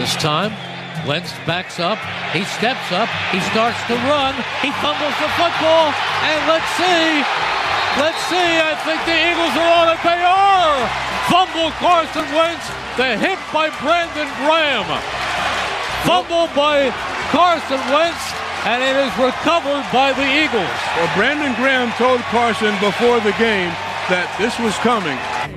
This time, Wentz backs up, he steps up, he starts to run, he fumbles the football, and let's see, I think the Eagles are on it, they are! Fumble Carson Wentz, the hit by Brandon Graham. Fumble by Carson Wentz, and it is recovered by the Eagles. Well, Brandon Graham told Carson before the game that this was coming.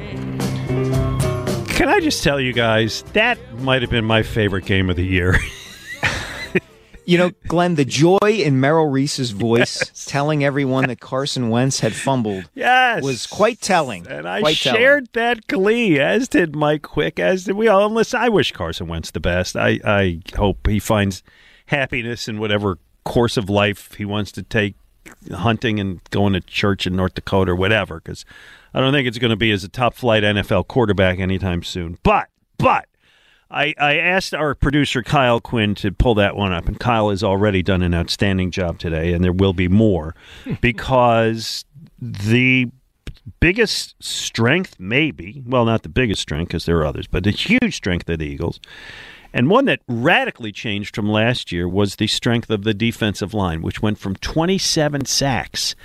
Can I just tell you guys, that might have been my favorite game of the year. You know, Glenn, the joy in Merrill Reese's voice telling everyone that Carson Wentz had fumbled was quite telling. And I shared that glee, as did Mike Quick, as did we all. Unless I wish Carson Wentz the best. I hope he finds happiness in whatever course of life he wants to take, hunting and going to church in North Dakota or whatever, because I don't think it's going to be as a top-flight NFL quarterback anytime soon. But I asked our producer Kyle Quinn to pull that one up, and Kyle has already done an outstanding job today, and there will be more, because the biggest strength, maybe, well, not the biggest strength because there are others, but the huge strength of the Eagles, and one that radically changed from last year, was the strength of the defensive line, which went from 27 sacks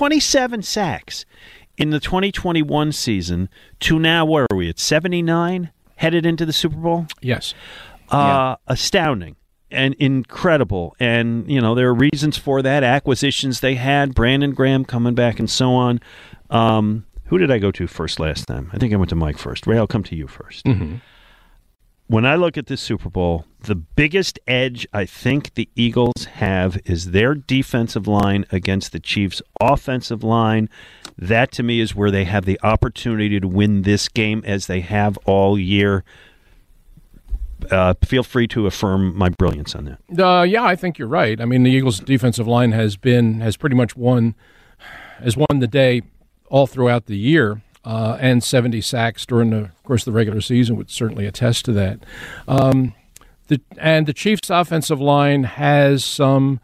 in the 2021 season to now, where are we, at 79 headed into the Super Bowl? Yes. Astounding and incredible. And, you know, there are reasons for that. Acquisitions they had, Brandon Graham coming back and so on. Who did I go to first last time? I think I went to Mike first. Ray, I'll come to you first. Mm-hmm. When I look at this Super Bowl, the biggest edge I think the Eagles have is their defensive line against the Chiefs' offensive line. That, to me, is where they have the opportunity to win this game, as they have all year. Feel free to affirm my brilliance on that. Yeah, I think you're right. I mean, the Eagles' defensive line has pretty much won the day all throughout the year. And 70 sacks during the regular season would certainly attest to that. The Chiefs' offensive line has some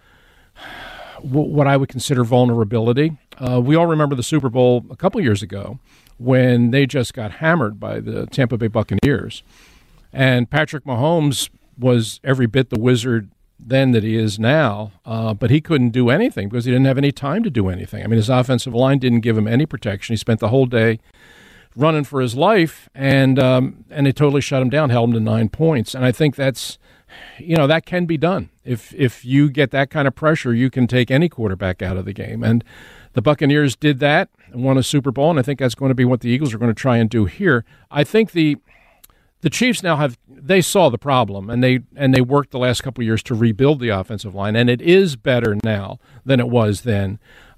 what I would consider vulnerability. We all remember the Super Bowl a couple years ago when they just got hammered by the Tampa Bay Buccaneers, and Patrick Mahomes was every bit the wizard then that he is now, but he couldn't do anything because he didn't have any time to do anything. I mean, his offensive line didn't give him any protection. He spent the whole day running for his life, and they totally shut him down, held him to 9 points. And I think that's, that can be done. If you get that kind of pressure, you can take any quarterback out of the game. And the Buccaneers did that and won a Super Bowl, and I think that's going to be what the Eagles are going to try and do here. I think the Chiefs now they saw the problem, and they worked the last couple of years to rebuild the offensive line, and it is better now than it was then.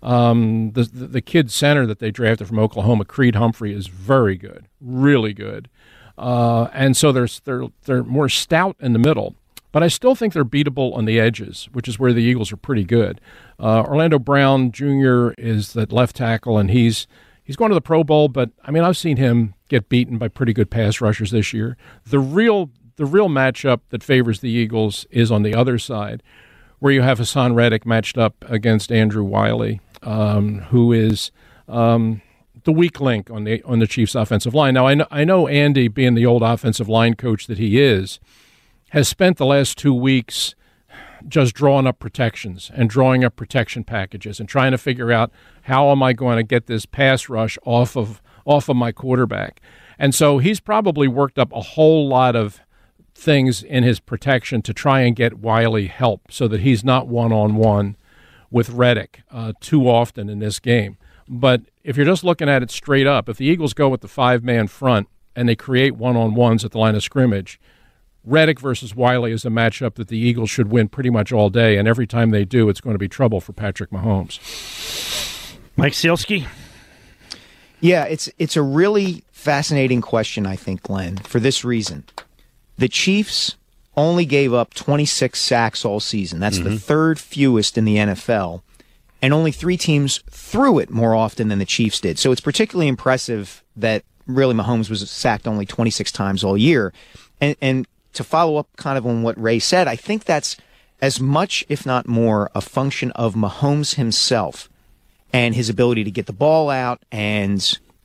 The kid center that they drafted from Oklahoma, Creed Humphrey, is very good, really good, and so they're more stout in the middle. But I still think they're beatable on the edges, which is where the Eagles are pretty good. Orlando Brown Jr. is the left tackle, and he's going to the Pro Bowl, but I mean, I've seen him get beaten by pretty good pass rushers this year. The real matchup that favors the Eagles is on the other side, where you have Hassan Reddick matched up against Andrew Wiley, who is the weak link on the Chiefs' offensive line. Now, I know Andy, being the old offensive line coach that he is, has spent the last 2 weeks just drawing up protections and drawing up protection packages and trying to figure out how am I going to get this pass rush off of my quarterback. And so he's probably worked up a whole lot of things in his protection to try and get Wiley help so that he's not one-on-one with Reddick too often in this game. But if you're just looking at it straight up, if the Eagles go with the five-man front and they create one-on-ones at the line of scrimmage, Reddick versus Wiley is a matchup that the Eagles should win pretty much all day, and every time they do, it's going to be trouble for Patrick Mahomes. Mike Sielski? Yeah, it's a really fascinating question, I think, Glenn, for this reason. The Chiefs only gave up 26 sacks all season. That's the third fewest in the NFL, and only 3 teams threw it more often than the Chiefs did. So it's particularly impressive that really Mahomes was sacked only 26 times all year. And to follow up kind of on what Ray said, I think that's as much, if not more, a function of Mahomes himself and his ability to get the ball out and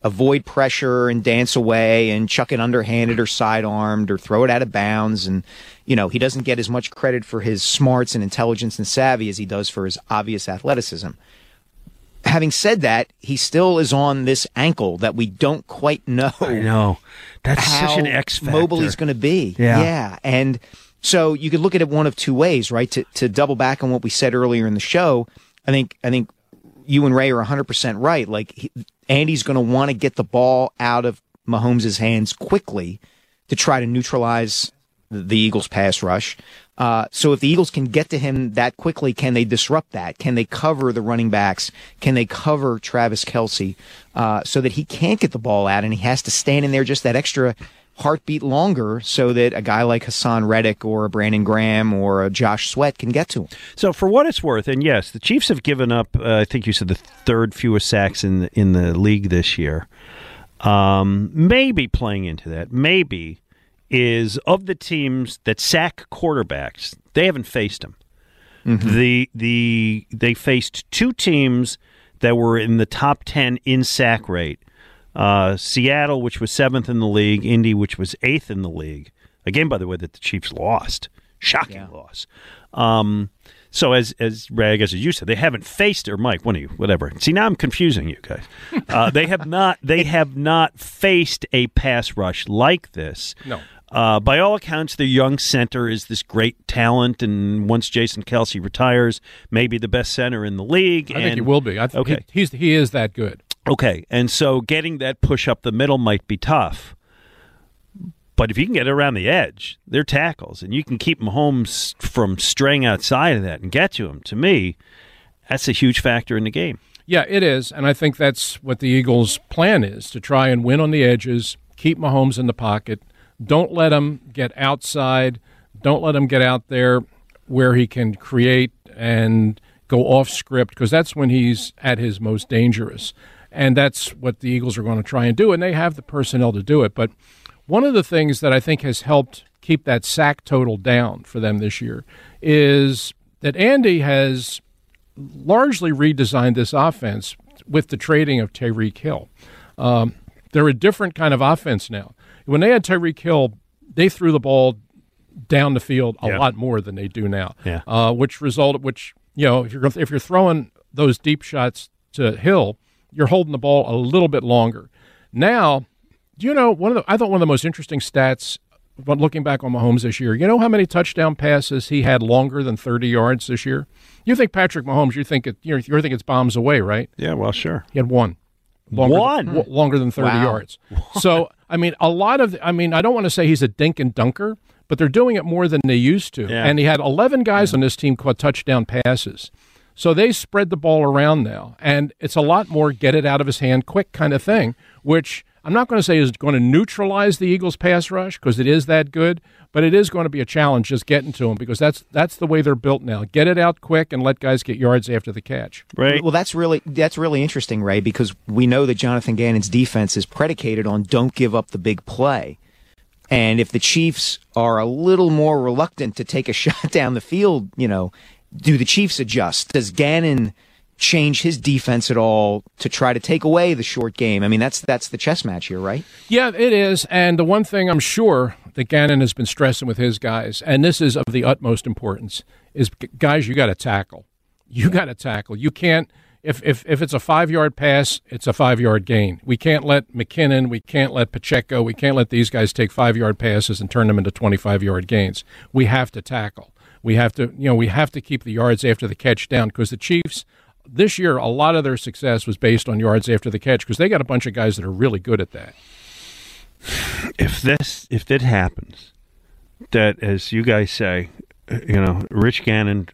avoid pressure and dance away and chuck it underhanded or sidearmed or throw it out of bounds. And, he doesn't get as much credit for his smarts and intelligence and savvy as he does for his obvious athleticism. Having said that, he still is on this ankle that we don't quite know. I know. That's such an X factor. How mobile he's going to be. Yeah. And so you could look at it one of two ways, right? To double back on what we said earlier in the show, I think you and Ray are 100% right. Like, Andy's going to want to get the ball out of Mahomes' hands quickly to try to neutralize the Eagles' pass rush. So if the Eagles can get to him that quickly, can they disrupt that? Can they cover the running backs? Can they cover Travis Kelce so that he can't get the ball out and he has to stand in there just that extra heartbeat longer so that a guy like Hassan Reddick or a Brandon Graham or a Josh Sweat can get to him? So for what it's worth, and yes, the Chiefs have given up, I think you said, the third fewest sacks in the league this year. Maybe playing into that, is of the teams that sack quarterbacks, they haven't faced them. Mm-hmm. They faced two teams that were in the top 10 in sack rate. Seattle, which was 7th in the league, Indy, which was 8th in the league. A game, by the way, that the Chiefs lost. Shocking loss. So as Rag, as you said, they haven't faced, or Mike, one of you, whatever. See, now I'm confusing you guys. They have not faced a pass rush like this. No. By all accounts, the young center is this great talent, and once Jason Kelce retires, maybe the best center in the league. I think he will be. Okay. He is that good. Okay, and so getting that push up the middle might be tough. But if you can get around the edge, they're tackles, and you can keep Mahomes from straying outside of that and get to him, to me, that's a huge factor in the game. Yeah, it is, and I think that's what the Eagles' plan is, to try and win on the edges, keep Mahomes in the pocket. Don't let him get outside. Don't let him get out there where he can create and go off script, because that's when he's at his most dangerous. And that's what the Eagles are going to try and do, and they have the personnel to do it. But one of the things that I think has helped keep that sack total down for them this year is that Andy has largely redesigned this offense with the trading of Tyreek Hill. They're a different kind of offense now. When they had Tyreek Hill, they threw the ball down the field a lot more than they do now. Yeah. Which if you're throwing those deep shots to Hill, you're holding the ball a little bit longer. Now, do you know I thought one of the most interesting stats when looking back on Mahomes this year? You know how many touchdown passes he had longer than 30 yards this year? You think Patrick Mahomes? You think it's bombs away, right? Yeah, well, sure. He had one. Longer than 30 yards. So, I don't want to say he's a dink and dunker, but they're doing it more than they used to. Yeah. And he had 11 guys on this team caught touchdown passes. So they spread the ball around now, and it's a lot more get it out of his hand quick kind of thing, which I'm not going to say is going to neutralize the Eagles' pass rush because it is that good, but it is going to be a challenge just getting to them because that's the way they're built now. Get it out quick and let guys get yards after the catch. Right. Well, that's really interesting, Ray, because we know that Jonathan Gannon's defense is predicated on don't give up the big play. And if the Chiefs are a little more reluctant to take a shot down the field, do the Chiefs adjust? Does Gannon change his defense at all to try to take away the short game? I mean, that's the chess match here, right? Yeah, it is. And the one thing I'm sure that Gannon has been stressing with his guys, and this is of the utmost importance, is guys, you got to tackle. You got to tackle. You can't. If it's a 5-yard pass, it's a 5-yard gain. We can't let McKinnon, we can't let Pacheco, we can't let these guys take 5-yard passes and turn them into 25-yard gains. We have to tackle. We have to keep the yards after the catch down because the Chiefs this year, a lot of their success was based on yards after the catch because they got a bunch of guys that are really good at that. If that happens, that as you guys say, Jonathan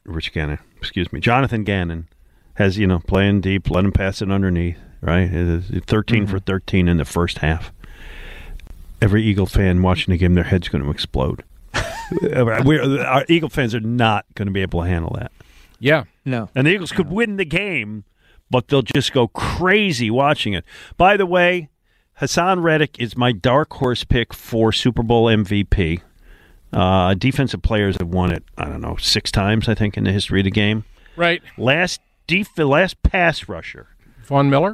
Gannon has, playing deep, let him pass it underneath, right? 13 for 13 in the first half. Every Eagle fan watching the game, their head's going to explode. Our Eagle fans are not going to be able to handle that. Yeah. No. And the Eagles could win the game, but they'll just go crazy watching it. By the way, Hassan Reddick is my dark horse pick for Super Bowl MVP. Defensive players have won it, 6 times, I think, in the history of the game. Right. Last pass rusher. Von Miller?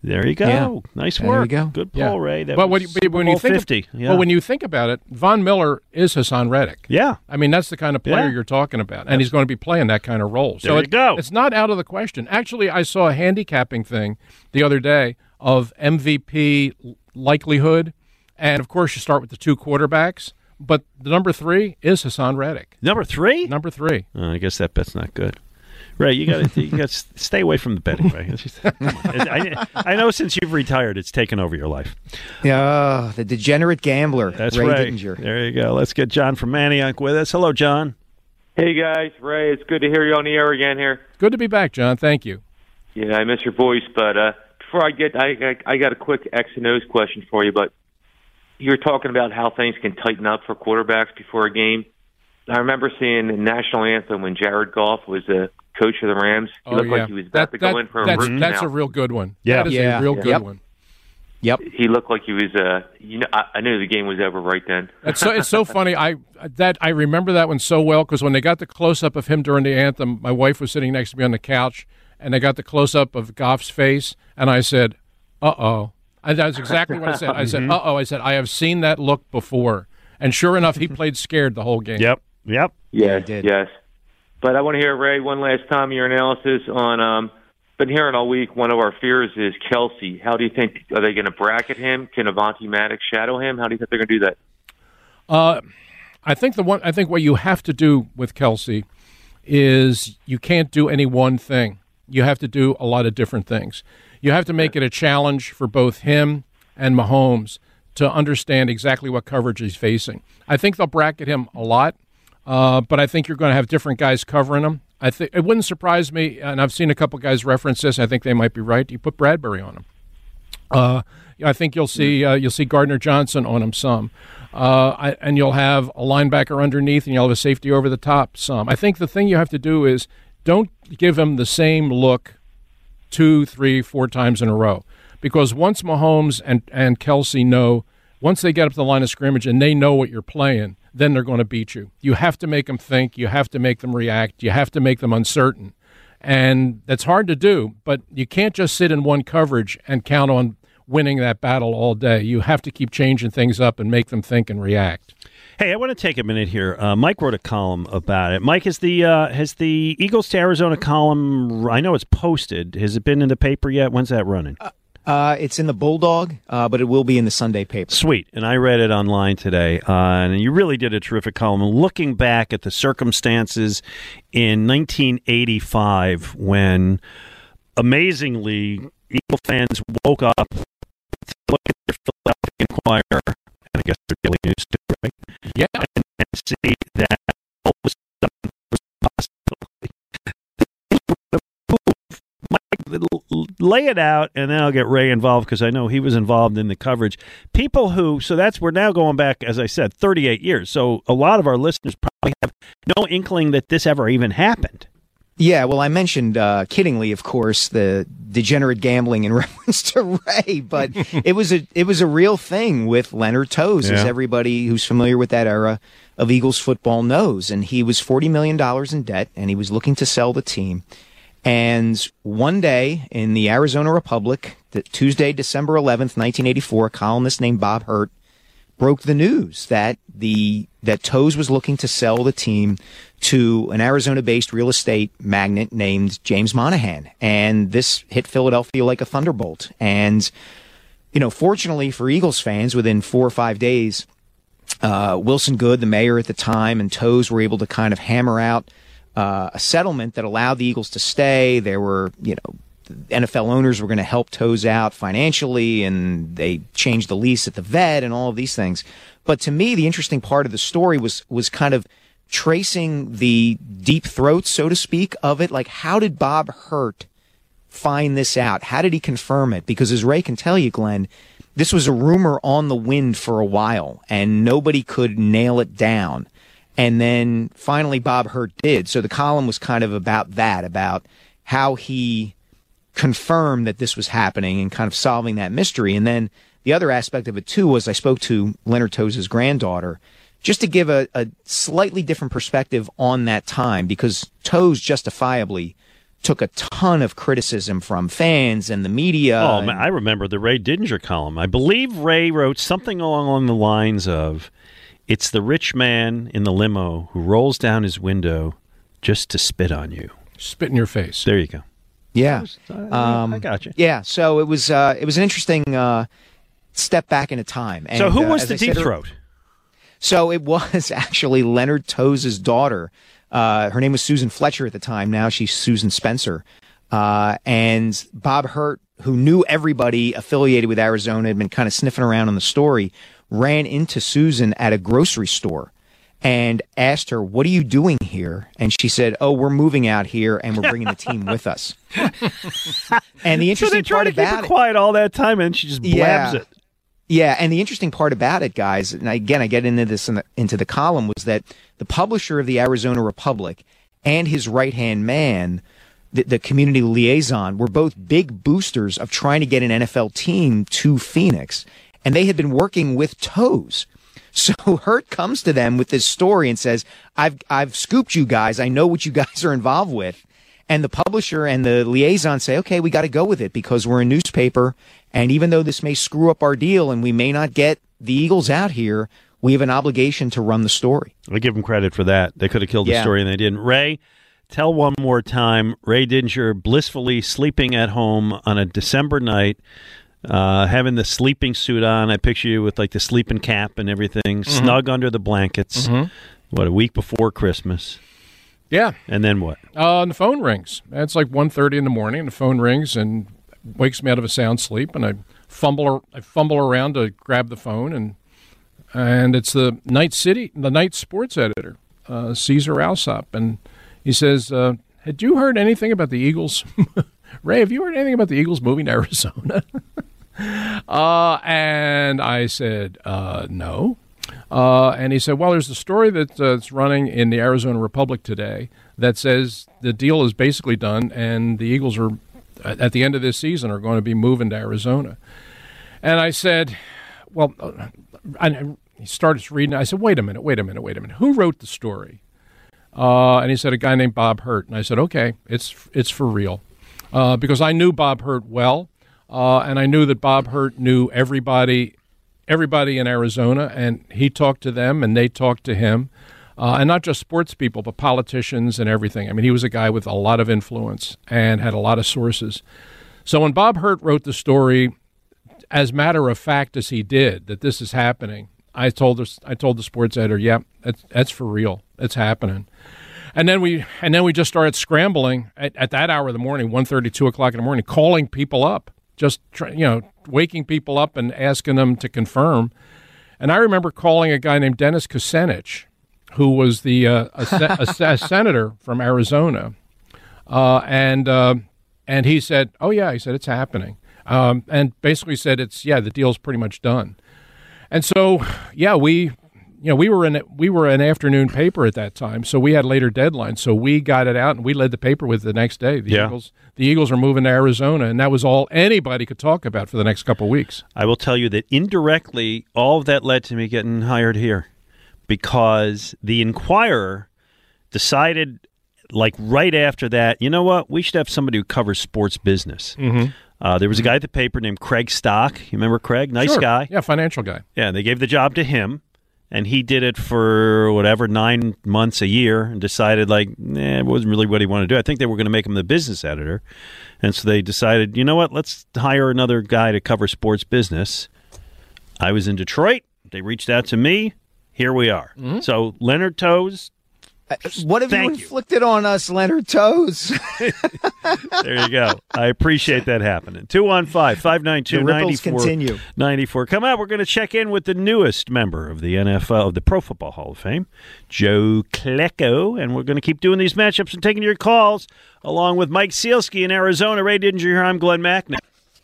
There you go. Yeah. Nice There work. you go. Good Yeah. pull, Ray. That But was when Super you Bowl think 50. Yeah. well, when you think about it, Von Miller is Hassan Reddick. Yeah. I mean, that's the kind of player Yeah. you're talking about, and he's going to be playing that kind of role. So There you go. It's not out of the question. Actually, I saw a handicapping thing the other day of MVP likelihood, and of course, you start with the two quarterbacks, but the number 3 is Hassan Reddick. Number 3? Number 3. I guess that bet's not good. Ray, you got to stay away from the betting, Ray. It's just- I know since you've retired, it's taken over your life. Yeah, the degenerate gambler, That's Ray right. Dittinger. There you go. Let's get John from Manayunk with us. Hello, John. Hey guys, Ray, it's good to hear you on the air again here. Good to be back, John. Thank you. Yeah, I miss your voice, but before I got a quick X and O's question for you. But you were talking about how things can tighten up for quarterbacks before a game. I remember seeing the national anthem when Jared Goff was the coach of the Rams. He looked like he was about to go in for a root That's canal. a real good one. Yeah. That is Yeah. a real good Yep. one. Yep. He looked like he was. I knew the game was over right then. It's so funny. I remember that one so well because when they got the close up of him during the anthem, my wife was sitting next to me on the couch, and they got the close up of Goff's face, and I said, "Uh-oh." And that's exactly what I said. I said, "Uh-oh." I said, "I have seen that look before," and sure enough, he played scared the whole game. Yep. Yes, he did. yes. But I want to hear, Ray, one last time your analysis on. Been hearing all week. One of our fears is Kelsey. How do you think? Are they going to bracket him? Can Avonte Maddox shadow him? How do you think they're going to do that? I think what you have to do with Kelsey is you can't do any one thing. You have to do a lot of different things. You have to make it a challenge for both him and Mahomes to understand exactly what coverage he's facing. I think they'll bracket him a lot, but I think you're going to have different guys covering him. I think it wouldn't surprise me, and I've seen a couple guys reference this. I think they might be right. You put Bradbury on him. I think you'll see Gardner Johnson on him some, and you'll have a linebacker underneath, and you'll have a safety over the top some. I think the thing you have to do is don't give him the same look 2, 3, 4 times in a row, because once Mahomes and Kelsey know, once they get up to the line of scrimmage and they know what you're playing, then they're going to beat you. You have to make them think. You have to make them react. You have to make them uncertain. And that's hard to do, but you can't just sit in one coverage and count on winning that battle all day. You have to keep changing things up and make them think and react. Hey, I want to take a minute here. Mike wrote a column about it. Mike, has the Eagles to Arizona column, I know it's posted. Has it been in the paper yet? When's that running? It's in the Bulldog, but it will be in the Sunday paper. Sweet. And I read it online today. And you really did a terrific column. Looking back at the circumstances in 1985 when, amazingly, Eagle fans woke up to look at their Philadelphia Inquirer, and I guess their Daily News too, right? Yeah. And see that all of a sudden was a possibility. Mike, lay it out, and then I'll get Ray involved because I know he was involved in the coverage. People who, we're now going back, as I said, 38 years. So a lot of our listeners probably have no inkling that this ever even happened. Yeah, well, I mentioned kiddingly, of course, the degenerate gambling in reference to Ray, but it was a real thing with Leonard Toews, as everybody who's familiar with that era of Eagles football knows. And he was $40 million in debt, and he was looking to sell the team. And one day in the Arizona Republic, Tuesday, December 11th, 1984, a columnist named Bob Hurt broke the news that Toews was looking to sell the team to an Arizona-based real estate magnate named James Monahan. And this hit Philadelphia like a thunderbolt. And, fortunately for Eagles fans, within 4 or 5 days, Wilson Good, the mayor at the time, and Toews were able to kind of hammer out a settlement that allowed the Eagles to stay. There were, NFL owners were going to help Toews out financially, and they changed the lease at the vet and all of these things. But to me, the interesting part of the story was kind of tracing the deep throats, so to speak, of it. Like, how did Bob Hurt find this out? How did he confirm it? Because as Ray can tell you, Glenn, this was a rumor on the wind for a while, and nobody could nail it down. And then finally Bob Hurt did. So the column was kind of about that, about how he confirmed that this was happening and kind of solving that mystery. And then the other aspect of it, too, was I spoke to Leonard Toews' granddaughter just to give a slightly different perspective on that time, because Toews justifiably took a ton of criticism from fans and the media. Oh, man, I remember the Ray Didinger column. I believe Ray wrote something along the lines of, "It's the rich man in the limo who rolls down his window just to spit on you." Spit in your face. There you go. Yeah. I got you. Yeah, so it was an interesting step back into time. And, So who was as the I said Deep ear- Throat? So it was actually Leonard Toews' daughter. Her name was Susan Fletcher at the time. Now she's Susan Spencer. And Bob Hurt, who knew everybody affiliated with Arizona, had been kind of sniffing around on the story, ran into Susan at a grocery store and asked her, "What are you doing here?" And she said, "Oh, we're moving out here and we're bringing the team with us." And the So they interesting try part to keep about her it, quiet all that time, and she just blabs it. yeah, and the interesting part about it, guys, and again, I get into this into the column, was that the publisher of the Arizona Republic and his right-hand man, the community liaison, were both big boosters of trying to get an NFL team to Phoenix, and they had been working with Toews. So Hurt comes to them with this story and says, I've scooped you guys. I know what you guys are involved with. And the publisher and the liaison say, okay, we got to go with it because we're a newspaper. And even though this may screw up our deal and we may not get the Eagles out here, we have an obligation to run the story. I give them credit for that. They could have killed the story and they didn't. Ray, tell one more time, Ray Didinger blissfully sleeping at home on a December night, having the sleeping suit on. I picture you with like the sleeping cap and everything, snug under the blankets. What, a week before Christmas? Yeah. And then what? And the phone rings. It's like 1:30 in the morning, and the phone rings and wakes me out of a sound sleep, and I fumble around to grab the phone, and it's the night sports editor, Caesar Alsop, and he says, "Had you heard anything about the Eagles, Ray? Have you heard anything about the Eagles moving to Arizona?" And I said, "No." And he said, well, there's a story that's running in the Arizona Republic today that says the deal is basically done and the Eagles are, at the end of this season, are going to be moving to Arizona. And I said, well, and he started reading. I said, wait a minute. Who wrote the story? And he said, a guy named Bob Hurt. And I said, okay, it's for real. Because I knew Bob Hurt well, and I knew that Bob Hurt knew everybody in Arizona, and he talked to them, and they talked to him, and not just sports people, but politicians and everything. I mean, he was a guy with a lot of influence and had a lot of sources. So when Bob Hurt wrote the story, as matter of fact as he did, that this is happening, I told the sports editor, yeah, that's for real. It's happening. And then we just started scrambling at that hour of the morning, 1:30, 2 o'clock in the morning, calling people up, just waking people up and asking them to confirm. And I remember calling a guy named Dennis Kucinich, who was a senator from Arizona, and he said, "Oh yeah," he said, "it's happening," and basically said, the deal's pretty much done." And so, yeah, we were an afternoon paper at that time, so we had later deadlines. So we got it out, and we led the paper with it the next day. The Eagles are moving to Arizona, and that was all anybody could talk about for the next couple of weeks. I will tell you that indirectly, all of that led to me getting hired here, because the Inquirer decided, like right after that, you know what? We should have somebody who covers sports business. There was a guy at the paper named Craig Stock. You remember Craig? Nice guy. Yeah, financial guy. Yeah, they gave the job to him. And he did it for 9 months, a year, and decided, it wasn't really what he wanted to do. I think they were going to make him the business editor. And so they decided, you know what, let's hire another guy to cover sports business. I was in Detroit. They reached out to me. Here we are. So Leonard Toews. What have you inflicted on us, Leonard Toews? There you go. I appreciate that happening. 215-592-9494. Come out. We're going to check in with the newest member of the NFL, of the Pro Football Hall of Fame, Joe Klecko, and we're going to keep doing these matchups and taking your calls, along with Mike Sealski in Arizona. Ray Didinger here. I'm Glenn Macnow.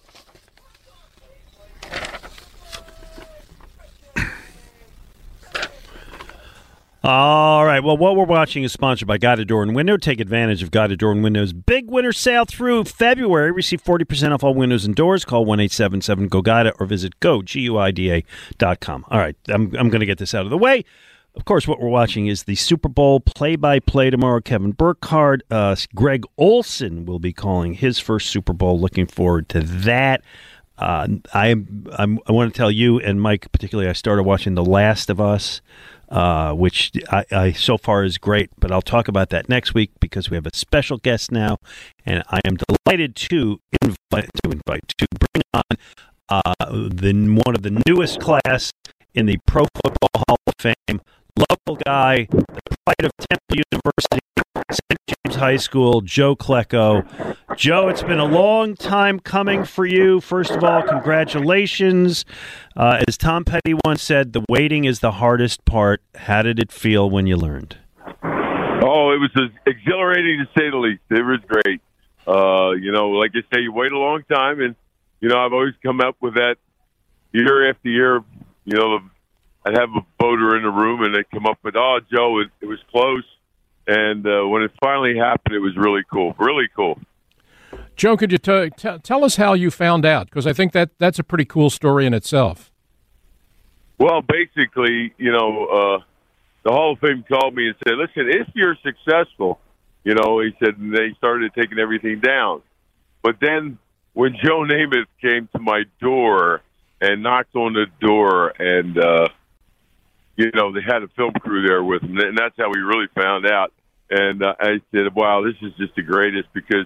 All right. Well, what we're watching is sponsored by Guided Door and Window. Take advantage of Guided Door and Window's big winter sale through February. Receive 40% off all windows and doors. Call 1-877-GO-GUIDA or visit GoGuida.com. All right. I'm going to get this out of the way. Of course, what we're watching is the Super Bowl play-by-play tomorrow. Kevin Burkhardt, Greg Olsen will be calling his first Super Bowl. Looking forward to that. I want to tell you and Mike particularly, I started watching The Last of Us, which I so far is great, but I'll talk about that next week because we have a special guest now, and I am delighted to bring on one of the newest class in the Pro Football Hall of Fame, local guy, the pride of Temple University, St. James High School, Joe Klecko. Joe, it's been a long time coming for you. First of all, congratulations. As Tom Petty once said, the waiting is the hardest part. How did it feel when you learned? Oh, it was exhilarating to say the least. It was great. Like you say, you wait a long time, and, I've always come up with that year after year. I'd have a voter in the room, and they'd come up with, "Oh, Joe, it was close." And when it finally happened, it was really cool. Really cool. Joe, could you tell us how you found out? Because I think that's a pretty cool story in itself. Well, basically, the Hall of Fame called me and said, "Listen, if you're successful," he said, and they started taking everything down. But then when Joe Namath came to my door and knocked on the door, and they had a film crew there with him, and that's how we really found out. And I said, "Wow, this is just the greatest," because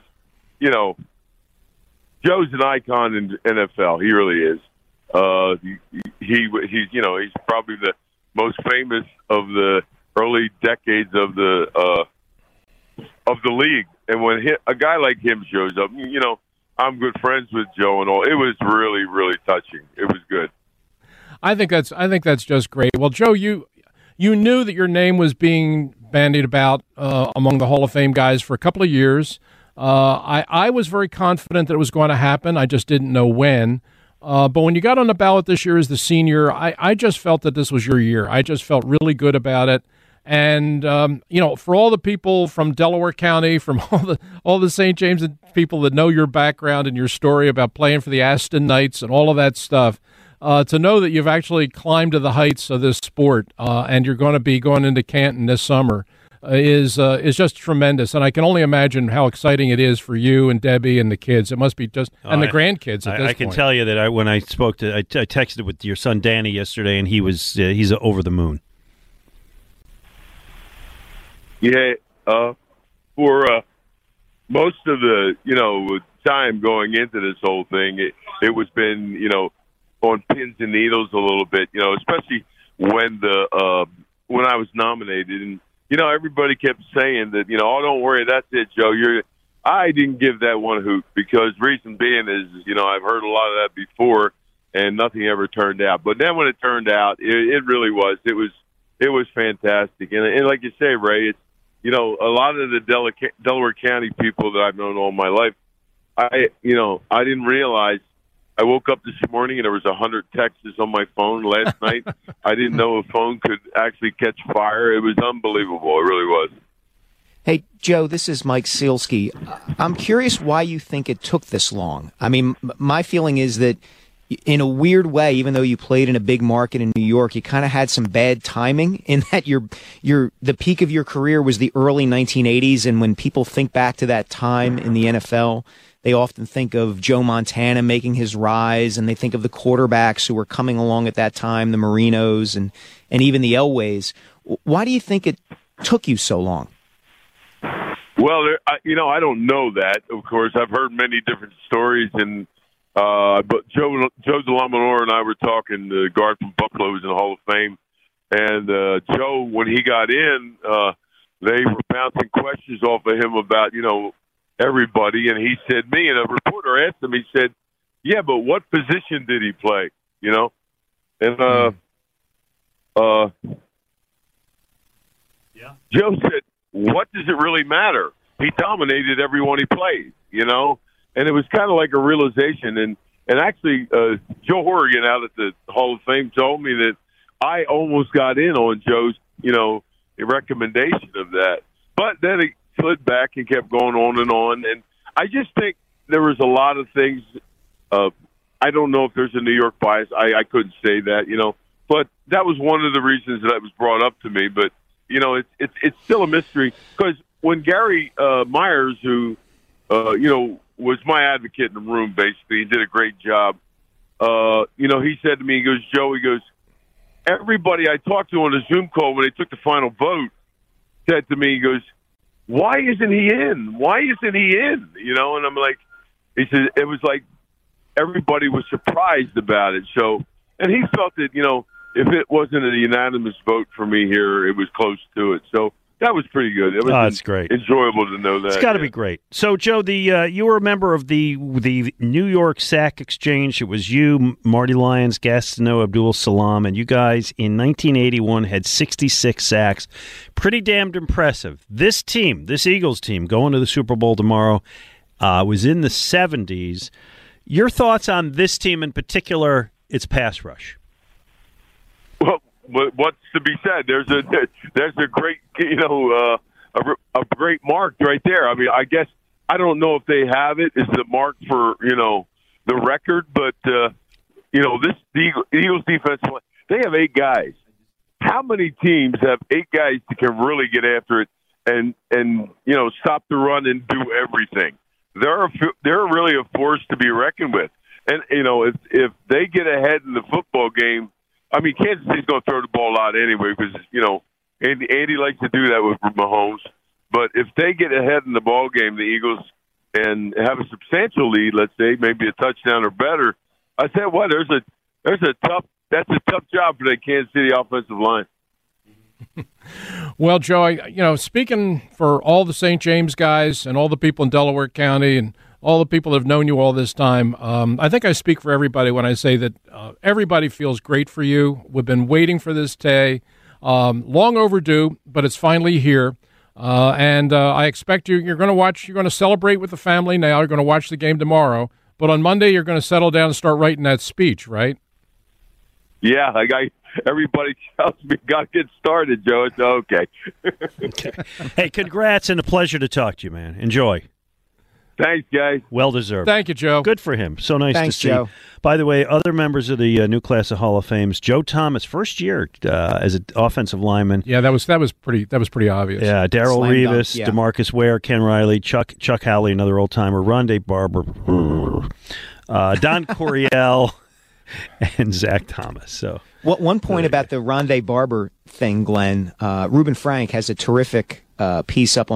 Joe's an icon in NFL. He really is. He's probably the most famous of the early decades of the league. And when a guy like him shows up, I'm good friends with Joe and all. It was really, really touching. It was good. I think that's just great. Well, Joe, you knew that your name was being bandied about among the Hall of Fame guys for a couple of years. I was very confident that it was going to happen. I just didn't know when. But when you got on the ballot this year as the senior, I just felt that this was your year. I just felt really good about it. And, for all the people from Delaware County, from all the St. James people that know your background and your story about playing for the Aston Knights and all of that stuff, to know that you've actually climbed to the heights of this sport and you're going to be going into Canton this summer is just tremendous. And I can only imagine how exciting it is for you and Debbie and the kids. It must be the grandkids at this point. I can tell you that when I spoke to, I texted with your son Danny yesterday, and he's over the moon. Yeah, for most of the time going into this whole thing, it was been on pins and needles a little bit, especially when when I was nominated, and everybody kept saying that "Oh, don't worry, that's it, Joe. I didn't give that one hoot, because reason being is I've heard a lot of that before, and nothing ever turned out. But then when it turned out, it really was. It was fantastic, and like you say, Ray, it's a lot of the Delaware County people that I've known all my life, I didn't realize. I woke up this morning and there was 100 texts on my phone last night. I didn't know a phone could actually catch fire. It was unbelievable. It really was. Hey, Joe, this is Mike Sealski. I'm curious why you think it took this long. I mean, my feeling is that in a weird way, even though you played in a big market in New York, you kind of had some bad timing in that the peak of your career was the early 1980s. And when people think back to that time in the NFL, they often think of Joe Montana making his rise, and they think of the quarterbacks who were coming along at that time, the Marinos and even the Elways. Why do you think it took you so long? Well, I don't know that. Of course, I've heard many different stories, and but Joe DeLaminor and I were talking. The guard from Buffalo who's in the Hall of Fame, and Joe, when he got in, they were bouncing questions off of him about everybody, and he said me, and a reporter asked him, he said, "Yeah, but what position did he play?" And Joe said, "What does it really matter? He dominated everyone he played," and it was kind of like a realization. And actually, Joe Horrigan out at the Hall of Fame told me that I almost got in on Joe's, recommendation of that, but then he slid back and kept going on. And I just think there was a lot of things. I don't know if there's a New York bias. I couldn't say that, but that was one of the reasons that was brought up to me. But it's still a mystery because when Gary Myers, who was my advocate in the room, basically, he did a great job. He said to me, he goes, Joe, he goes, everybody I talked to on the Zoom call when they took the final vote said to me, he goes, why isn't he in? Why isn't he in? And I'm like, he said, it was like everybody was surprised about it. So, and he felt that, if it wasn't a unanimous vote for me here, it was close to it. So that was pretty good. It was that's great. Enjoyable to know that. It's got to be great. So, Joe, you were a member of the New York Sack Exchange. It was you, Marty Lyons, Gastineau, Abdul Salam, and you guys in 1981 had 66 sacks. Pretty damned impressive. This Eagles team, going to the Super Bowl tomorrow, was in the 70s. Your thoughts on this team in particular, its pass rush? Well, what's to be said? There's a great, a great mark right there. I mean, I guess I don't know if they have it as the mark for the record, but the Eagles defense, they have 8 guys. How many teams have 8 guys that can really get after it and stop the run and do everything? They're really a force to be reckoned with. And if they get ahead in the football game, I mean, Kansas City's going to throw the ball out anyway because Andy likes to do that with Mahomes. But if they get ahead in the ball game, the Eagles, and have a substantial lead, let's say maybe a touchdown or better, I said, what? That's a tough job for that Kansas City offensive line. Well, Joe, speaking for all the St. James guys and all the people in Delaware County and all the people that have known you all this time, I think I speak for everybody when I say that everybody feels great for you. We've been waiting for this day, long overdue, but it's finally here. And I expect you're going to celebrate with the family now. You're going to watch the game tomorrow. But on Monday, you're going to settle down and start writing that speech, right? Yeah, everybody tells me got to get started, Joe. It's okay. Okay. Hey, congrats and a pleasure to talk to you, man. Enjoy. Thanks, guys. Well deserved. Thank you, Joe. Good for him. So nice Thanks, to see. Joe. By the way, other members of the new class of Hall of Fames: Joe Thomas, first year as an offensive lineman. Yeah, that was pretty obvious. Yeah, Darrell Slam Revis, dunk, yeah. DeMarcus Ware, Ken Riley, Chuck Howley, another old timer, Rondé Barber, Don Coryell, and Zach Thomas. So. One point about the Rondé Barber thing, Glenn, Reuben Frank has a terrific piece up on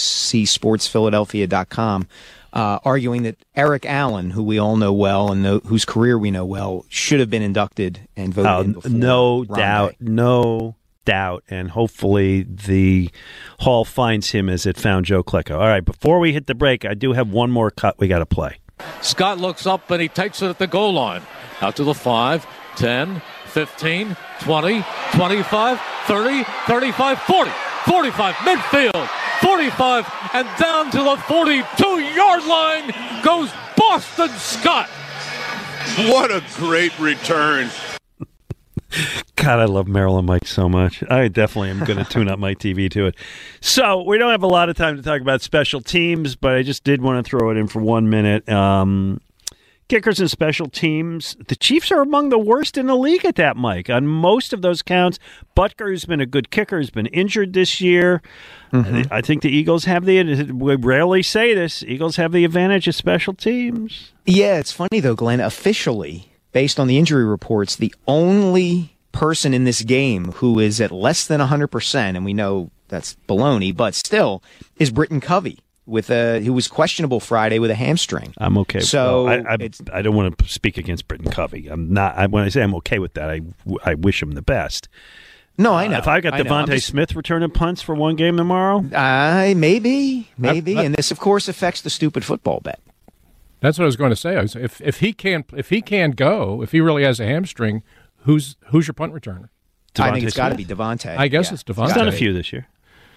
NBCSportsPhiladelphia.com arguing that Eric Allen, who we all know well and whose career we know well, should have been inducted and voted in before No Rondé. doubt. And hopefully the Hall finds him as it found Joe Klecko. All right, before we hit the break, I do have one more cut we got to play. Scott looks up and he takes it at the goal line. Out to the 5, 10, 15, 20, 25, 30, 35, 40, 45, midfield, 45, and down to the 42-yard line goes Boston Scott. What a great return. God, I love Maryland Mike so much. I definitely am going to tune up my TV to it. So we don't have a lot of time to talk about special teams, but I just did want to throw it in for 1 minute. Kickers and special teams. The Chiefs are among the worst in the league at that, Mike. On most of those counts, Butker, who's been a good kicker, has been injured this year. Mm-hmm. I think the Eagles have we rarely say this, Eagles have the advantage of special teams. Yeah, it's funny, though, Glenn. Officially, based on the injury reports, the only person in this game who is at less than 100%, and we know that's baloney, but still, is Britton Covey. Who was questionable Friday with a hamstring. I'm okay. So I don't want to speak against Britton Covey. I'm not. When I say I'm okay with that, I wish him the best. No, I know. If I got Devontae Smith returning punts for one game tomorrow, maybe, and this of course affects the stupid football bet. That's what I was going to say. If he can't go, if he really has a hamstring, who's your punt returner? I think it's got to be Devontae. I guess it's Devontae. He's done a few this year.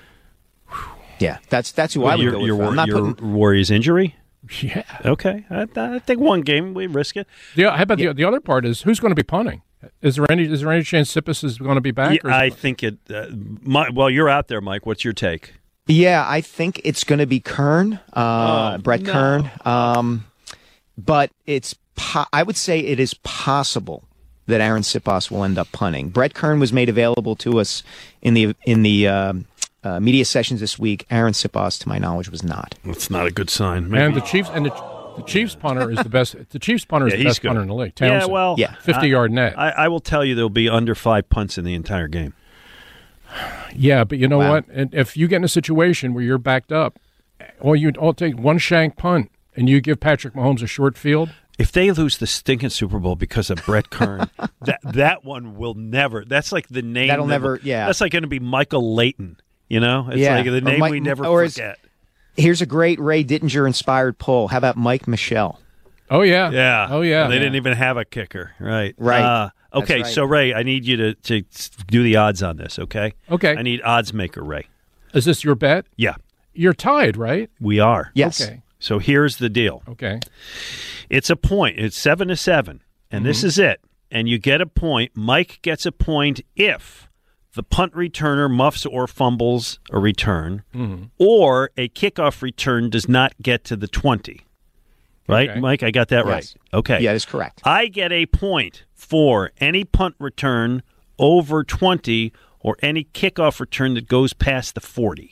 Yeah, that's who I would go with. Your Warriors injury? Yeah. Okay. I think one game we risk it. Yeah. How about the other part is who's going to be punting? Is there any chance Sippis is going to be back? Yeah, I think it. You're out there, Mike. What's your take? Yeah, I think it's going to be Kern, Brett Kern. But I would say it is possible that Aaron Siposs will end up punting. Brett Kern was made available to us in the media sessions this week. Aaron Siposs, to my knowledge, was not. That's not a good sign. Maybe. And the Chiefs punter is the best. The Chiefs punter is the best punter in the league. Townsend. 50-yard net. I will tell you, there'll be under 5 punts in the entire game. Yeah, but you know what? And if you get in a situation where you're backed up, all take one shank punt, and you give Patrick Mahomes a short field. If they lose the stinking Super Bowl because of Brett Kern, that one will never. That's like the name. That'll never. Yeah. That's like going to be Michael Layton. You know, it's like the name we never forget. Here's a great Ray Dittinger-inspired poll. How about Mike Michel? Oh, yeah. Yeah. Oh, yeah. They didn't even have a kicker. Right. Right. Okay, so, Ray, I need you to do the odds on this, okay? Okay. I need odds maker, Ray. Is this your bet? Yeah. You're tied, right? We are. Yes. Okay. So here's the deal. Okay. It's a point. It's 7-7, and this is it. And you get a point. Mike gets a point if the punt returner muffs or fumbles a return, or a kickoff return does not get to the 20. Right, Okay. Mike? I got that right. Okay. Yeah, that is correct. I get a point for any punt return over 20 or any kickoff return that goes past the 40.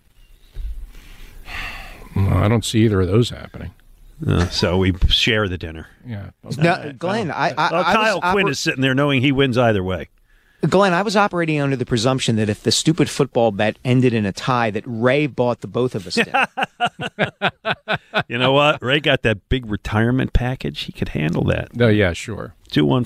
No, I don't see either of those happening. So we share the dinner. Yeah. No, Glenn, Kyle Quinn is sitting there knowing he wins either way. Glenn, I was operating under the presumption that if the stupid football bet ended in a tie, that Ray bought the both of us dinner. You know what? Ray got that big retirement package. He could handle that. No, yeah, sure.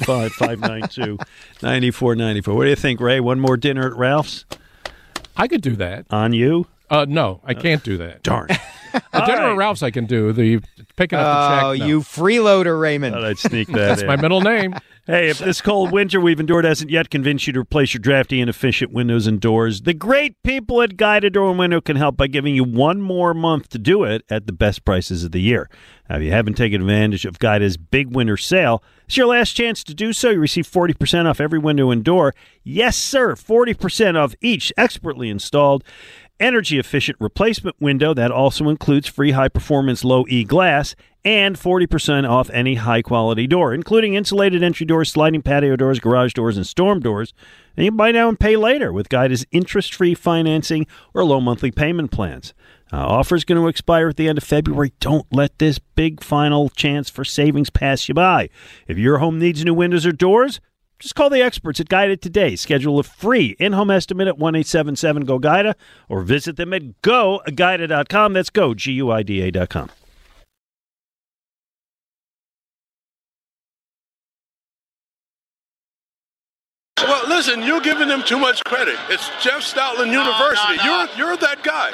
215-592-9494. What do you think, Ray? One more dinner at Ralph's? I could do that. On you? No, I can't do that. Darn. The dinner at Ralph's I can do. The picking up the check. Oh, No. you freeloader, Raymond. Thought I'd sneak that That's in. my middle name. Hey, if this cold winter we've endured hasn't yet convinced you to replace your drafty, inefficient windows and doors, the great people at Guided Door and Window can help by giving you one more month to do it at the best prices of the year. Now, if you haven't taken advantage of Guided's big winter sale, it's your last chance to do so. You receive 40% off every window and door. Yes, sir, 40% off each expertly installed energy-efficient replacement window. That also includes free high-performance low-E glass and 40% off any high-quality door, including insulated entry doors, sliding patio doors, garage doors, and storm doors. And you can buy now and pay later with Guided's interest-free financing or low monthly payment plans. Offer is going to expire at the end of February. Don't let this big final chance for savings pass you by. If your home needs new windows or doors, just call the experts at Guided today. Schedule a free in-home estimate at 1-877-GO-GUIDA or visit them at GoGuida.com. That's go, GUIDA.com. Well, listen, you're giving them too much credit. It's Jeff Stoutland University. No. You're that guy.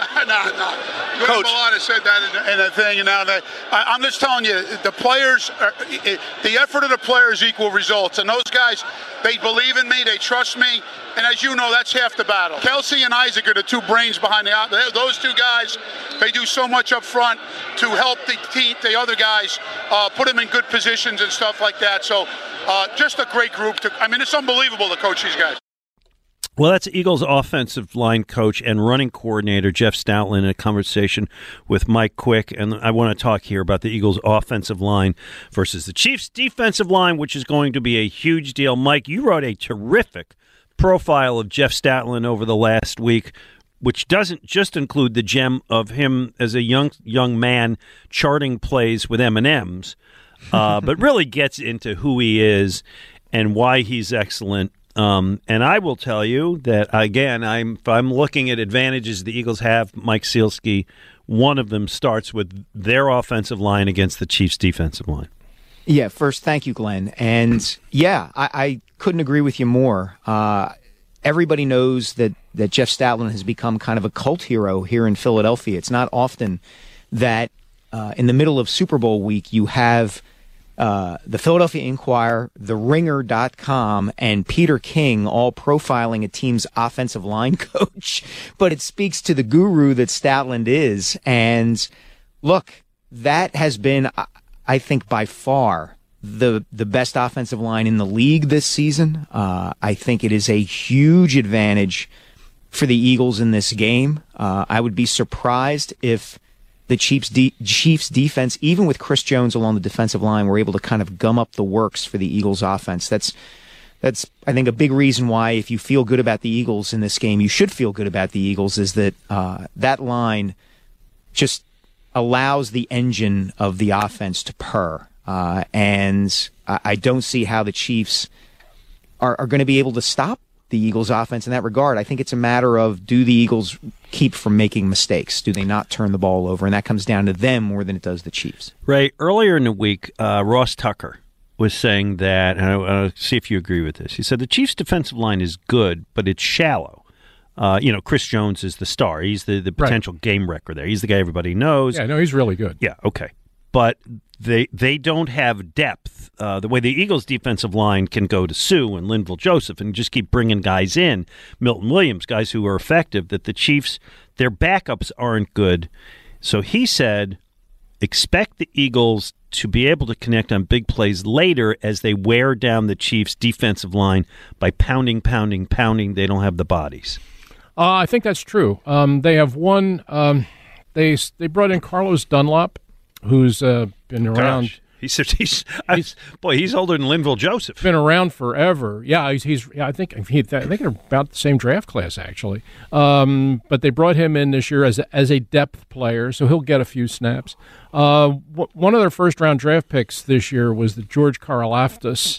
No. Coach. Coach said that in the thing, and now that I'm just telling you, the players, the effort of the players equal results, and those guys, they believe in me, they trust me, and as you know, that's half the battle. Kelsey and Isaac are the two brains behind those two guys. They do so much up front to help the other guys put them in good positions and stuff like that. So just a great group. It's unbelievable to coach these guys. Well, that's Eagles offensive line coach and running coordinator Jeff Stoutland in a conversation with Mike Quick. And I want to talk here about the Eagles offensive line versus the Chiefs defensive line, which is going to be a huge deal. Mike, you wrote a terrific profile of Jeff Stoutland over the last week, which doesn't just include the gem of him as a young man charting plays with M&Ms, but really gets into who he is and why he's excellent. And I will tell you that, again, if I'm looking at advantages the Eagles have, Mike Sealski, one of them starts with their offensive line against the Chiefs' defensive line. Yeah, first, thank you, Glenn. And, yeah, I couldn't agree with you more. Everybody knows that Jeff Stoutland has become kind of a cult hero here in Philadelphia. It's not often that in the middle of Super Bowl week you have the Philadelphia Inquirer, TheRinger.com, and Peter King all profiling a team's offensive line coach. But it speaks to the guru that Stoutland is. And look, that has been, I think, by far the best offensive line in the league this season. I think it is a huge advantage for the Eagles in this game. I would be surprised if the Chiefs defense, even with Chris Jones along the defensive line, were able to kind of gum up the works for the Eagles offense. That's that's, I think, a big reason why if you feel good about the Eagles in this game, you should feel good about the Eagles, is that that line just allows the engine of the offense to purr. And I don't see how the Chiefs are going to be able to stop the Eagles' offense in that regard. I think it's a matter of, do the Eagles keep from making mistakes? Do they not turn the ball over? And that comes down to them more than it does the Chiefs. Ray, earlier in the week, Ross Tucker was saying that, and I'll see if you agree with this. He said the Chiefs' defensive line is good, but it's shallow. Chris Jones is the star. He's the potential game wrecker there. He's the guy everybody knows. Yeah, no, he's really good. Yeah, okay. But they don't have depth. The way the Eagles' defensive line can go to Sue and Linval Joseph and just keep bringing guys in, Milton Williams, guys who are effective, that the Chiefs, their backups aren't good. So he said, expect the Eagles to be able to connect on big plays later as they wear down the Chiefs' defensive line by pounding. They don't have the bodies. I think that's true. They have one. They brought in Carlos Dunlap, who's been around. Gosh. He's older than Linval Joseph. Been around forever. Yeah, I think they're about the same draft class actually. But they brought him in this year as a depth player, so he'll get a few snaps. One of their first round draft picks this year was the George Karlaftis,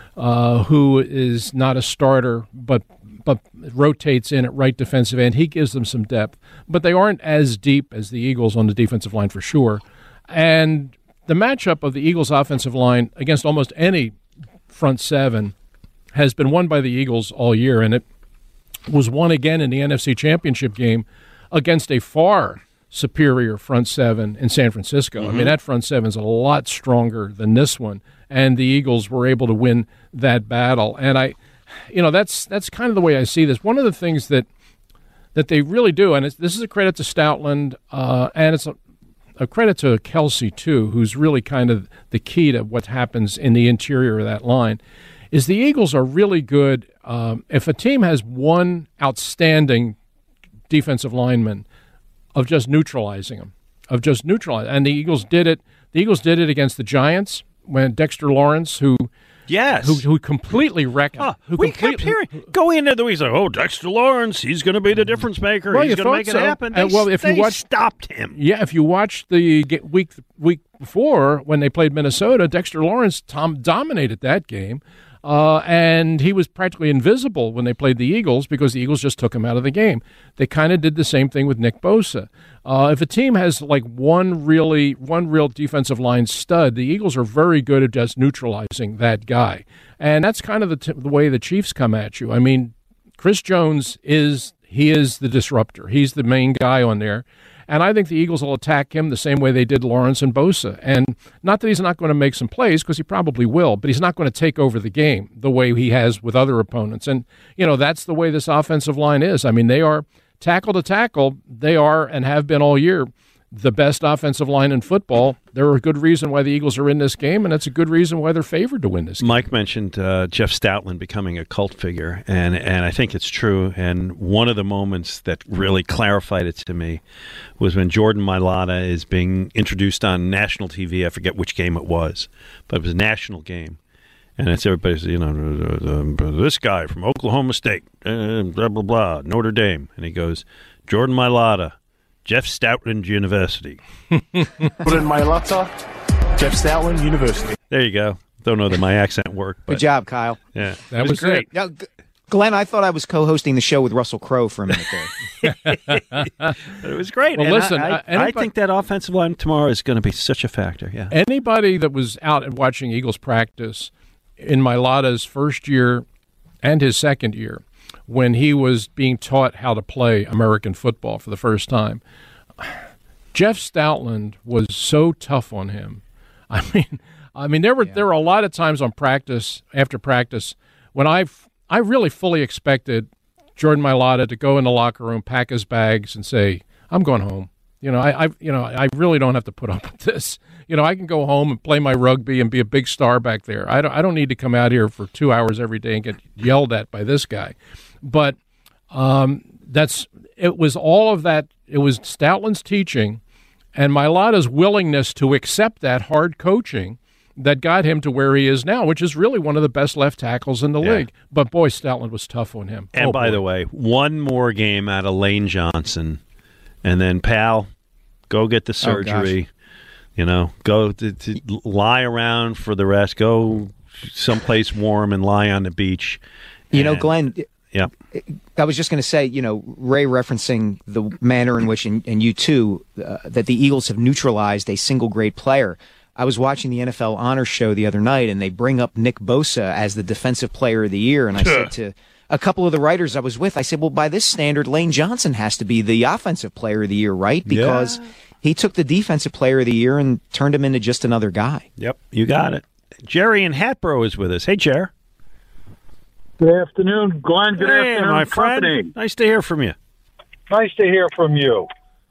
who is not a starter, but rotates in at right defensive end. He gives them some depth, but they aren't as deep as the Eagles on the defensive line for sure. And the matchup of the Eagles' offensive line against almost any front seven has been won by the Eagles all year, and it was won again in the NFC Championship game against a far superior front seven in San Francisco. Mm-hmm. I mean, that front seven's a lot stronger than this one, and the Eagles were able to win that battle. And that's kind of the way I see this. One of the things that they really do, and this is a credit to Stoutland, and it's a credit to Kelsey, too, who's really kind of the key to what happens in the interior of that line, is the Eagles are really good. If a team has one outstanding defensive lineman, of just neutralizing them, and the Eagles did it. The Eagles did it against the Giants when Dexter Lawrence, who completely wrecked him. We kept hearing going into the week, like, Dexter Lawrence, he's going to be the difference maker. Well, he's going to make it happen. They stopped him. Yeah, if you watched the week before when they played Minnesota, Dexter Lawrence dominated that game. And he was practically invisible when they played the Eagles because the Eagles just took him out of the game. They kind of did the same thing with Nick Bosa. If a team has like one real defensive line stud, the Eagles are very good at just neutralizing that guy. And that's kind of the way the Chiefs come at you. I mean, Chris Jones is the disruptor. He's the main guy on there. And I think the Eagles will attack him the same way they did Lawrence and Bosa. And not that he's not going to make some plays, because he probably will, but he's not going to take over the game the way he has with other opponents. And, that's the way this offensive line is. I mean, they are tackle to tackle. They are and have been all year the best offensive line in football. They're a good reason why the Eagles are in this game, and that's a good reason why they're favored to win this game. Mike mentioned Jeff Stoutland becoming a cult figure, and I think it's true. And one of the moments that really clarified it to me was when Jordan Mailata is being introduced on national TV. I forget which game it was, but it was a national game. And it's everybody's, this guy from Oklahoma State, blah, blah, blah, Notre Dame. And he goes, Jordan Mailata, Jeff Stoutland University. Jordan Mailata, Jeff Stoutland University. There you go. Don't know that my accent worked. Good job, Kyle. Yeah, that was great. Now, Glenn, I thought I was co-hosting the show with Russell Crowe for a minute there. It was great. Well, and listen, I think that offensive line tomorrow is going to be such a factor. Yeah. Anybody that was out and watching Eagles practice in Mailata's first year and his second year, when he was being taught how to play American football for the first time, Jeff Stoutland was so tough on him. I mean, there were a lot of times on after practice, when I really fully expected Jordan Mailata to go in the locker room, pack his bags, and say, "I'm going home. I really don't have to put up with this. I can go home and play my rugby and be a big star back there. I don't need to come out here for 2 hours every day and get yelled at by this guy." But it was all of that. It was Stoutland's teaching and Mailata's willingness to accept that hard coaching that got him to where he is now, which is really one of the best left tackles in the league. But, boy, Stoutland was tough on him. And by the way, one more game out of Lane Johnson, and then, pal, go get the surgery. Go to lie around for the rest. Go someplace warm and lie on the beach. Glenn, yeah. I was just going to say, Ray referencing the manner in which, and you too, that the Eagles have neutralized a single great player. I was watching the NFL Honors Show the other night, and they bring up Nick Bosa as the Defensive Player of the Year. And I said to a couple of the writers I was with, I said, well, by this standard, Lane Johnson has to be the Offensive Player of the Year, right? Because he took the Defensive Player of the Year and turned him into just another guy. Yep, you got it. Jerry in Hatboro is with us. Hey, Jer. Good afternoon, Glenn. Good afternoon, my friend. company. Nice to hear from you. Nice to hear from you.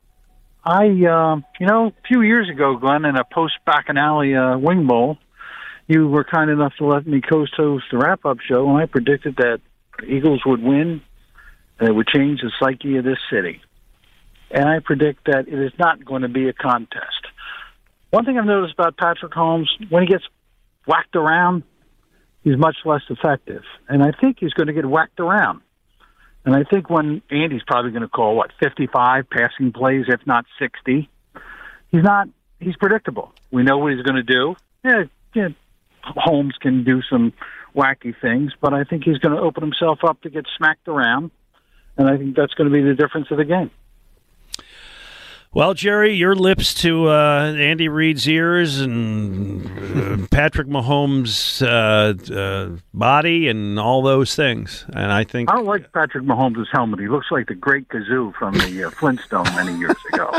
A few years ago, Glenn, in a post-Bacchanal Wing Bowl, you were kind enough to let me co-host the wrap-up show, and I predicted that the Eagles would win, and it would change the psyche of this city. And I predict that it is not going to be a contest. One thing I've noticed about Patrick Mahomes, when he gets whacked around, he's much less effective. And I think he's going to get whacked around. And I think when Andy's probably going to call, 55 passing plays, if not 60, he's predictable. We know what he's going to do. Yeah, Holmes can do some wacky things, but I think he's going to open himself up to get smacked around. And I think that's going to be the difference of the game. Well, Jerry, your lips to Andy Reid's ears and Patrick Mahomes' body and all those things. And I think I don't like Patrick Mahomes' helmet. He looks like the Great Kazoo from the Flintstone many years ago.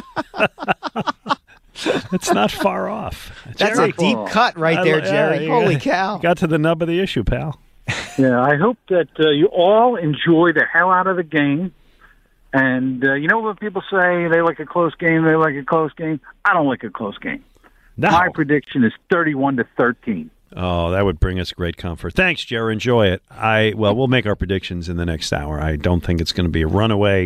It's not far off. That's a deep cut right there, Jerry. Holy cow. Got to the nub of the issue, pal. Yeah, I hope that you all enjoy the hell out of the game. And you know what people say? They like a close game. They like a close game. I don't like a close game. No. My prediction is 31-13. Oh, that would bring us great comfort. Thanks, Jerry. Enjoy it. We'll make our predictions in the next hour. I don't think it's going to be a runaway.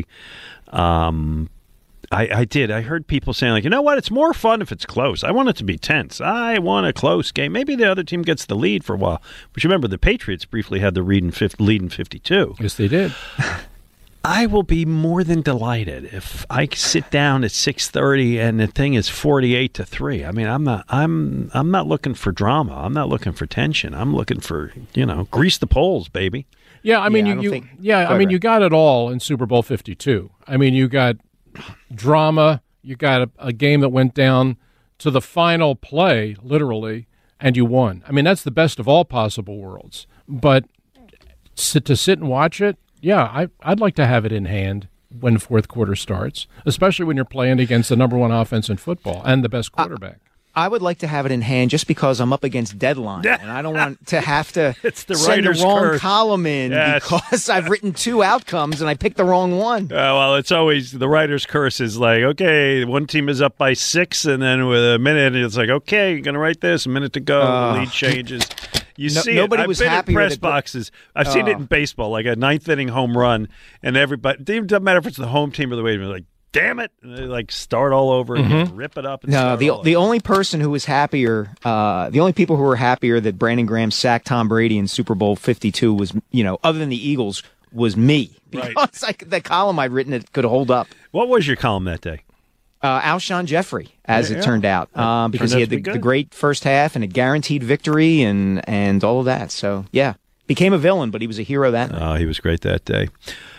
I did. I heard people saying, you know what? It's more fun if it's close. I want it to be tense. I want a close game. Maybe the other team gets the lead for a while. But you remember the Patriots briefly had the lead in 52. Yes, they did. I will be more than delighted if I sit down at 6:30 and the thing is 48-3. I mean, I'm not looking for drama. I'm not looking for tension. I'm looking for grease the poles, baby. Yeah, I mean, you got it all in Super Bowl 52. I mean, you got drama. You got a game that went down to the final play, literally, and you won. I mean, that's the best of all possible worlds. But to sit and watch it. Yeah, I'd like to have it in hand when the fourth quarter starts, especially when you're playing against the number one offense in football and the best quarterback. I would like to have it in hand just because I'm up against deadline, and I don't want to have to send the wrong curse. Column in because I've written two outcomes and I picked the wrong one. Well, it's always the writer's curse is like, okay, one team is up by 6, and then with a minute, it's like, okay, you're going to write this, a minute to go, the lead changes. Nobody was I've been happy in press boxes. I've seen it in baseball, like a ninth inning home run, and everybody. It doesn't matter if it's the home team or the away team. Like, damn it! And they start all over and rip it up. And the only person who was happier, the only people who were happier that Brandon Graham sacked Tom Brady in Super Bowl 52 was, other than the Eagles, was me because the column I'd written it could hold up. What was your column that day? Alshon Jeffrey, as it turned out, because he had the great first half and a guaranteed victory and all of that. So, yeah, became a villain, but he was a hero that night. Oh, he was great that day.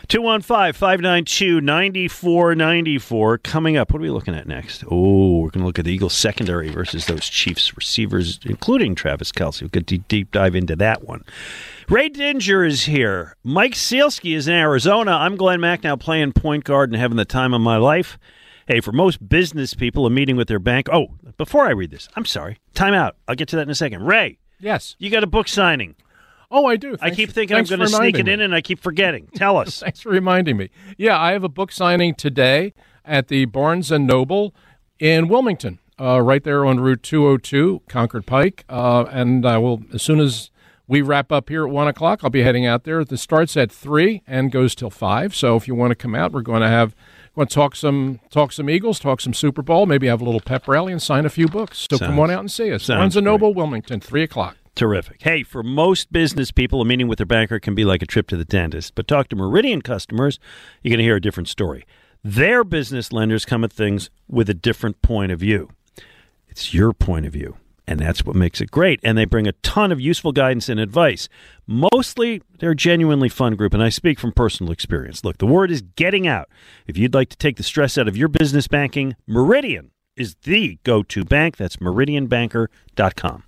215-592-9494. Coming up, what are we looking at next? Oh, we're going to look at the Eagles secondary versus those Chiefs receivers, including Travis Kelce. We'll get a deep dive into that one. Ray Dinger is here. Mike Sealski is in Arizona. I'm Glenn Macnow playing point guard and having the time of my life. Hey, for most business people, a meeting with their bank. Oh, before I read this, I'm sorry. Time out. I'll get to that in a second. Ray. Yes. You got a book signing. Oh, I do. I keep thinking I'm going to sneak it in, and I keep forgetting. Tell us. Thanks for reminding me. Yeah, I have a book signing today at the Barnes & Noble in Wilmington, right there on Route 202, Concord Pike. And I will, as soon as We wrap up here at 1 o'clock. I'll be heading out there. It starts at 3 and goes till 5. So if you want to come out, we're going to talk some Eagles, talk some Super Bowl, maybe have a little pep rally and sign a few books. So come on out and see us. Barnes & Noble, Wilmington, 3 o'clock. Terrific. Hey, for most business people, a meeting with their banker can be like a trip to the dentist. But talk to Meridian customers, you're going to hear a different story. Their business lenders come at things with a different point of view. It's your point of view. And that's what makes it great. And they bring a ton of useful guidance and advice. Mostly, they're a genuinely fun group, and I speak from personal experience. Look, the word is getting out. If you'd like to take the stress out of your business banking, Meridian is the go-to bank. That's meridianbanker.com.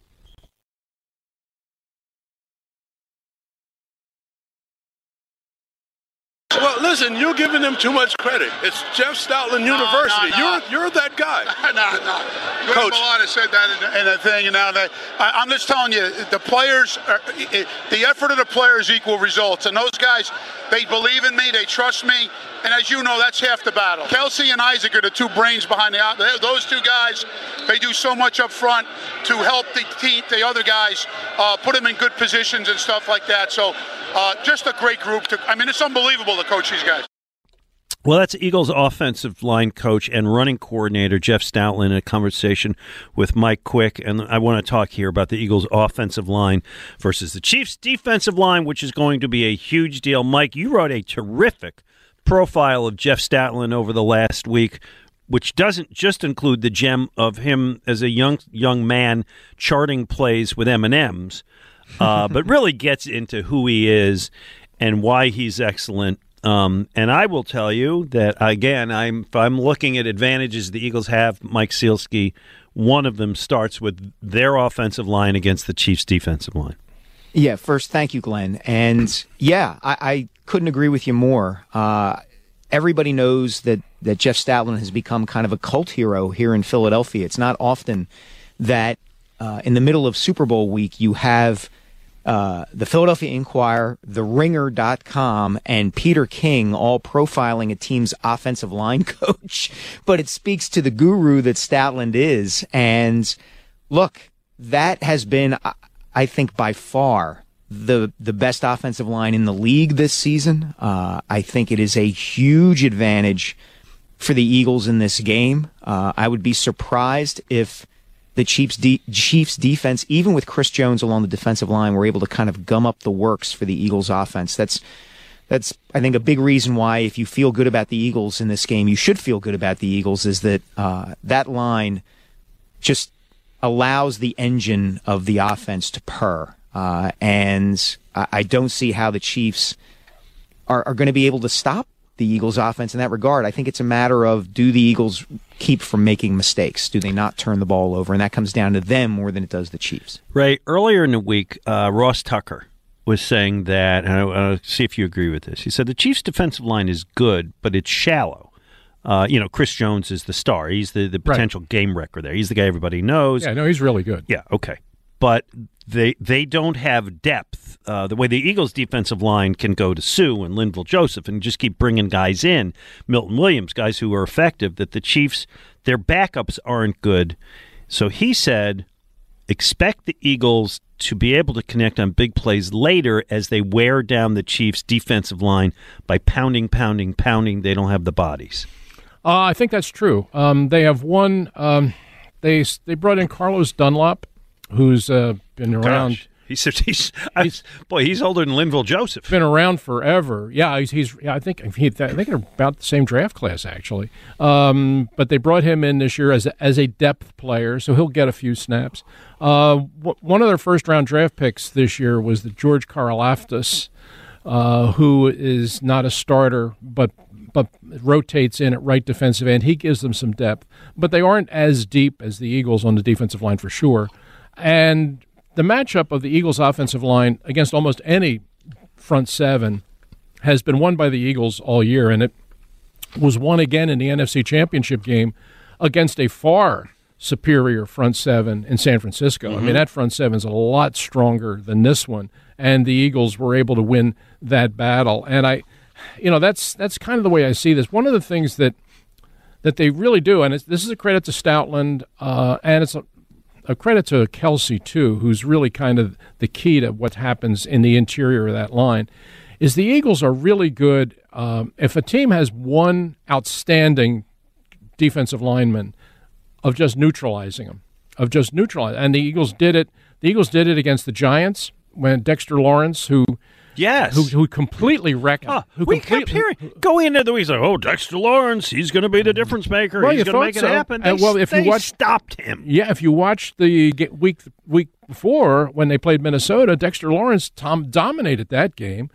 Well, listen, you're giving them too much credit. It's Jeff Stoutland University. No. You're that guy. No. Coach Milana said that in the thing, and now that I'm just telling you, the players, the effort of the players equal results, and those guys, they believe in me, they trust me, and as you know, that's half the battle. Kelsey and Isaac are the two brains behind those two guys. They do so much up front to help the other guys put them in good positions and stuff like that. So just a great group. It's unbelievable to coach these guys. Well, that's Eagles offensive line coach and running coordinator Jeff Stoutland in a conversation with Mike Quick. And I want to talk here about the Eagles offensive line versus the Chiefs defensive line, which is going to be a huge deal. Mike, you wrote a terrific profile of Jeff Stoutland over the last week, which doesn't just include the gem of him as a young man charting plays with M&Ms, but really gets into who he is and why he's excellent. And I will tell you that, again, if I'm looking at advantages the Eagles have, Mike Sealski, one of them starts with their offensive line against the Chiefs' defensive line. Yeah, first, thank you, Glenn. And, yeah, I couldn't agree with you more. Everybody knows that Jeff Stoutland has become kind of a cult hero here in Philadelphia. It's not often that in the middle of Super Bowl week you have the Philadelphia Inquirer, TheRinger.com, and Peter King all profiling a team's offensive line coach. But it speaks to the guru that Stoutland is. And look, that has been, I think, by far the best offensive line in the league this season. I think it is a huge advantage for the Eagles in this game. I would be surprised if the Chiefs defense, even with Chris Jones along the defensive line, were able to kind of gum up the works for the Eagles offense. That's I think, a big reason why, if you feel good about the Eagles in this game, you should feel good about the Eagles, is that that line just allows the engine of the offense to purr. And I don't see how the Chiefs are going to be able to stop the Eagles offense in that regard. I think it's a matter of, do the Eagles keep from making mistakes? Do they not turn the ball over? And that comes down to them more than it does the Chiefs. Ray, earlier in the week, Ross Tucker was saying that, and I'll see if you agree with this. He said the Chiefs' defensive line is good, but it's shallow. Chris Jones is the star. He's the potential game wrecker there. He's the guy everybody knows. Yeah, no, he's really good. Yeah, okay. But they don't have depth. The way the Eagles' defensive line can go to Sue and Linval Joseph and just keep bringing guys in, Milton Williams, guys who are effective, that the Chiefs, their backups aren't good. So he said, expect the Eagles to be able to connect on big plays later as they wear down the Chiefs' defensive line by pounding. They don't have the bodies. I think that's true. They have one. They brought in Carlos Dunlop, who's been around. Gosh. He's older than Linval Joseph. Been around forever. Yeah, I think they're about the same draft class, actually. But they brought him in this year as a depth player, so he'll get a few snaps. One of their first-round draft picks this year was the George Karlaftis, who is not a starter, but rotates in at right defensive end. He gives them some depth, but they aren't as deep as the Eagles on the defensive line for sure. And the matchup of the Eagles' offensive line against almost any front seven has been won by the Eagles all year, and it was won again in the NFC Championship game against a far superior front seven in San Francisco. Mm-hmm. I mean, that front seven is a lot stronger than this one, and the Eagles were able to win that battle. And that's kind of the way I see this. One of the things that they really do, and this is a credit to Stoutland, and a credit to Kelsey, too, who's really kind of the key to what happens in the interior of that line, is the Eagles are really good. If a team has one outstanding defensive lineman, of just neutralizing them, and the Eagles did it. The Eagles did it against the Giants when Dexter Lawrence, who completely wrecked. We kept hearing going into the week, like, oh, Dexter Lawrence, he's going to be the difference maker. Well, he's going to make it happen. They stopped him. Yeah, if you watch the week before when they played Minnesota, Dexter Lawrence dominated that game.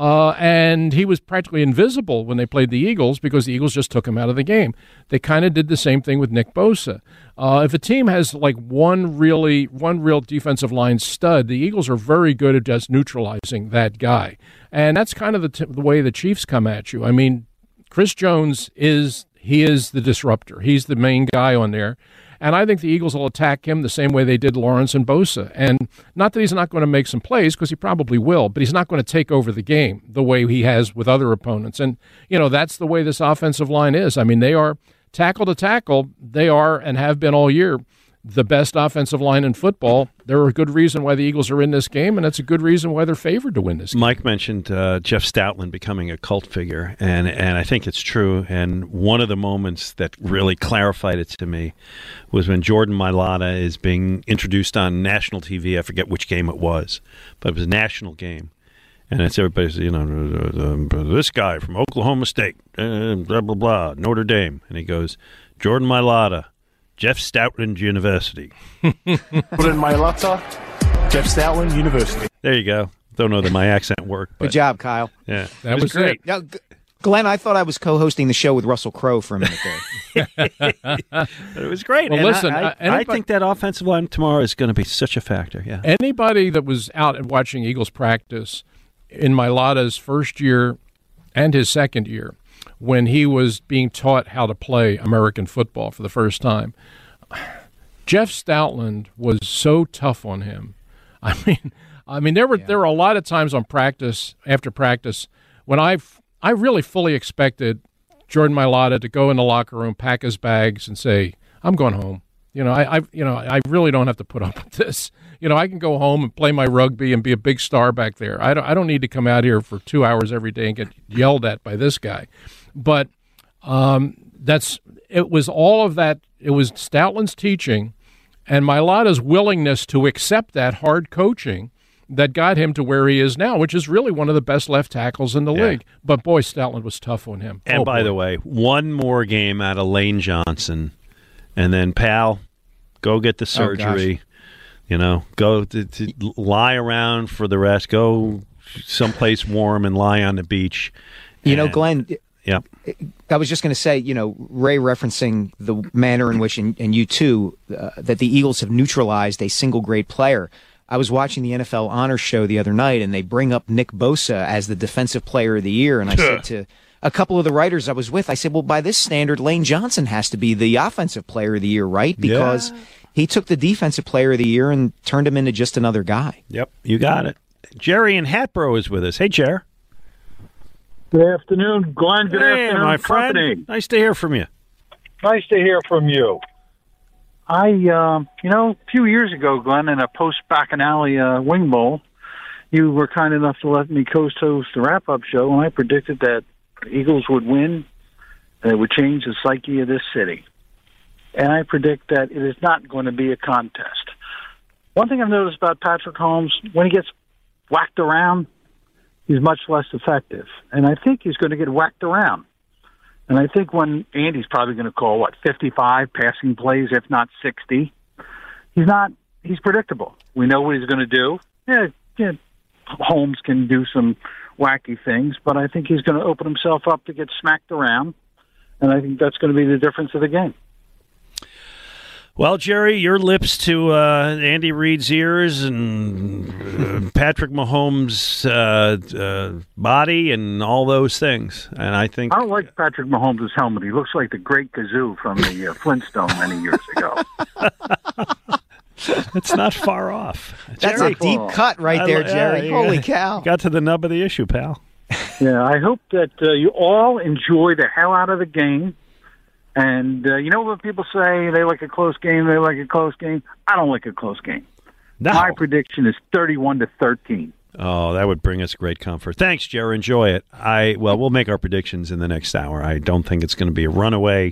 And he was practically invisible when they played the Eagles because the Eagles just took him out of the game. They kind of did the same thing with Nick Bosa. If a team has like one real defensive line stud, the Eagles are very good at just neutralizing that guy. And that's kind of the way the Chiefs come at you. I mean, Chris Jones is the disruptor. He's the main guy on there. And I think the Eagles will attack him the same way they did Lawrence and Bosa. And not that he's not going to make some plays, because he probably will, but he's not going to take over the game the way he has with other opponents. And, that's the way this offensive line is. I mean, they are tackle to tackle. They are and have been all year the best offensive line in football. They're a good reason why the Eagles are in this game, and it's a good reason why they're favored to win this game. Mike mentioned Jeff Stoutland becoming a cult figure, and I think it's true. And one of the moments that really clarified it to me was when Jordan Mailata is being introduced on national TV. I forget which game it was, but it was a national game. And it's everybody's, this guy from Oklahoma State, blah, blah, blah, Notre Dame. And he goes, Jordan Mailata, Jeff Stoutland University. Jordan Mailata, Jeff Stoutland University. There you go. Don't know that my accent worked. But good job, Kyle. Yeah, that was great. Now, Glenn, I thought I was co-hosting the show with Russell Crowe for a minute there. It was great. Well, and listen, I think that offensive line tomorrow is going to be such a factor. Yeah. Anybody that was out and watching Eagles practice in Mailata's first year and his second year, when he was being taught how to play American football for the first time, Jeff Stoutland was so tough on him. I mean, there were a lot of times after practice when I really fully expected Jordan Mailata to go in the locker room, pack his bags, and say, "I'm going home. I really don't have to put up with this. I can go home and play my rugby and be a big star back there. I don't need to come out here for 2 hours every day and get yelled at by this guy." But it was all of that. It was Stoutland's teaching and Mailata's willingness to accept that hard coaching that got him to where he is now, which is really one of the best left tackles in the league. But, boy, Stoutland was tough on him. And by the way, one more game out of Lane Johnson, and then, pal, go get the surgery. Go to lie around for the rest. Go someplace warm and lie on the beach. Glenn, yeah. I was just going to say, Ray referencing the manner in which, and you too, that the Eagles have neutralized a single great player. I was watching the NFL Honors Show the other night, and they bring up Nick Bosa as the Defensive Player of the Year. And I said to a couple of the writers I was with, I said, well, by this standard, Lane Johnson has to be the Offensive Player of the Year, right? Because he took the Defensive Player of the Year and turned him into just another guy. Yep, you got it. Jerry in Hatboro is with us. Hey, Jer. Good afternoon, Glenn. Good afternoon, my friend. company. Nice to hear from you. Nice to hear from you. A few years ago, Glenn, in a post-Bacchanali wing bowl, you were kind enough to let me co-host the wrap-up show, and I predicted that the Eagles would win and it would change the psyche of this city. And I predict that it is not going to be a contest. One thing I've noticed about Patrick Mahomes, when he gets whacked around, he's much less effective. And I think he's going to get whacked around. And I think when Andy's probably going to call, 55 passing plays, if not 60, he's predictable. We know what he's going to do. Yeah, Holmes can do some wacky things, but I think he's going to open himself up to get smacked around. And I think that's going to be the difference of the game. Well, Jerry, your lips to Andy Reid's ears and Patrick Mahomes' body and all those things. And I think I don't like Patrick Mahomes' helmet. He looks like the Great Gazoo from the Flintstone many years ago. It's not far off. That's a deep cut right there, Jerry. Holy cow. Got to the nub of the issue, pal. Yeah, I hope that you all enjoy the hell out of the game. And you know what people say? They like a close game. They like a close game. I don't like a close game. No. My prediction is 31-13. Oh, that would bring us great comfort. Thanks, Jer. Enjoy it. We'll make our predictions in the next hour. I don't think it's going to be a runaway.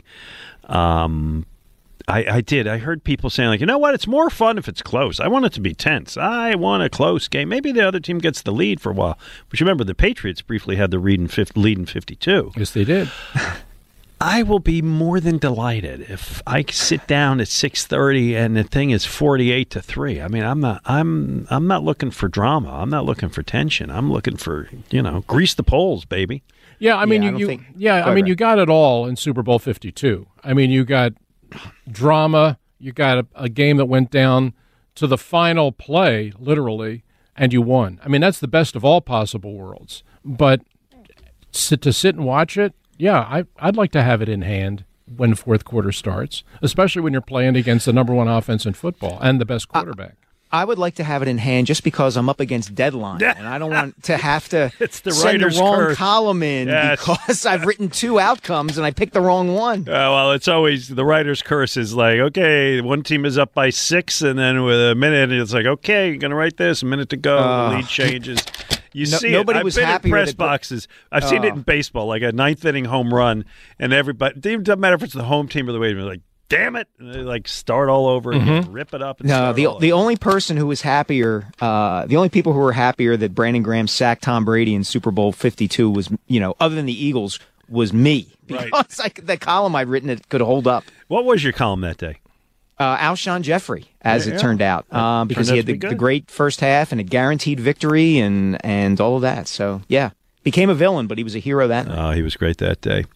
I heard people saying, like, you know what? It's more fun if it's close. I want it to be tense. I want a close game. Maybe the other team gets the lead for a while. But remember, the Patriots briefly had the lead in 52. Yes, they did. I will be more than delighted if I sit down at 6:30 and the thing is 48-3. I mean, I'm not looking for drama. I'm not looking for tension. I'm looking for, grease the poles, baby. Yeah, I mean, you got it all in Super Bowl 52. I mean, you got drama. You got a game that went down to the final play, literally, and you won. I mean, that's the best of all possible worlds. But to sit and watch it, yeah, I'd like to have it in hand when the fourth quarter starts, especially when you're playing against the number one offense in football and the best quarterback. I would like to have it in hand just because I'm up against deadline, and I don't want to have to it's the send the writer's wrong curse. column in because I've written 2 outcomes and I picked the wrong one. Well, it's always the writer's curse is like, okay, one team is up by 6, and then with a minute, it's like, okay, you're going to write this, a minute to go, the lead changes. Nobody I've was been happy in press boxes. I've seen it in baseball, like a 9th inning home run, and everybody, it doesn't matter if it's the home team or the away team, like, damn it, and they like start all over and rip it up. And the only person who was happier, the only people who were happier that Brandon Graham sacked Tom Brady in Super Bowl 52 was, other than the Eagles, was me. Because the column I'd written, it could hold up. What was your column that day? Alshon Jeffrey, as it turned out, because he had the great first half and a guaranteed victory and all of that. So, yeah, became a villain, but he was a hero that night. Oh, he was great that day.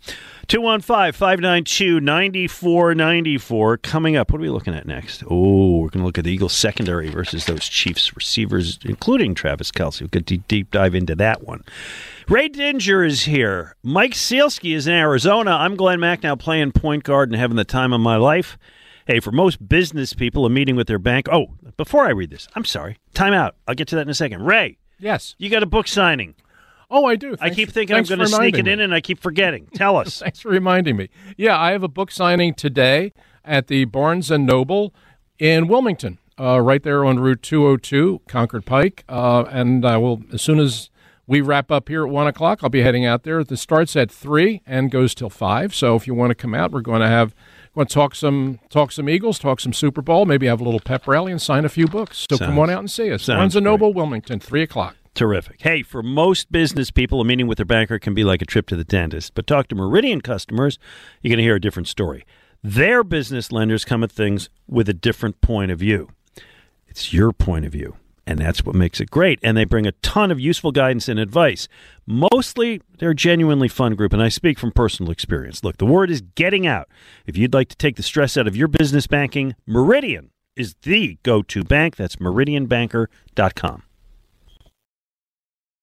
215-592-9494. Coming up, what are we looking at next? Oh, we're going to look at the Eagles secondary versus those Chiefs receivers, including Travis Kelce. We'll get a deep dive into that one. Ray Dinger is here. Mike Sealski is in Arizona. I'm Glenn Macnow playing point guard and having the time of my life. Hey, for most business people, a meeting with their bank. Oh, before I read this, I'm sorry. Time out. I'll get to that in a second. Ray. Yes. You got a book signing. Oh, I do. I keep thinking I'm going to sneak it in, and I keep forgetting. Tell us. Thanks for reminding me. Yeah, I have a book signing today at the Barnes & Noble in Wilmington, right there on Route 202, Concord Pike. And I will, as soon as we wrap up here at 1 o'clock, I'll be heading out there. It starts at 3 and goes till 5. So if you want to come out, we're going to talk some Eagles, talk some Super Bowl, maybe have a little pep rally and sign a few books. So come on out and see us. Barnes & Noble, Wilmington, 3 o'clock. Terrific. Hey, for most business people, a meeting with their banker can be like a trip to the dentist. But talk to Meridian customers, you're going to hear a different story. Their business lenders come at things with a different point of view. It's your point of view, and that's what makes it great. And they bring a ton of useful guidance and advice. Mostly, they're a genuinely fun group, and I speak from personal experience. Look, the word is getting out. If you'd like to take the stress out of your business banking, Meridian is the go-to bank. That's meridianbanker.com.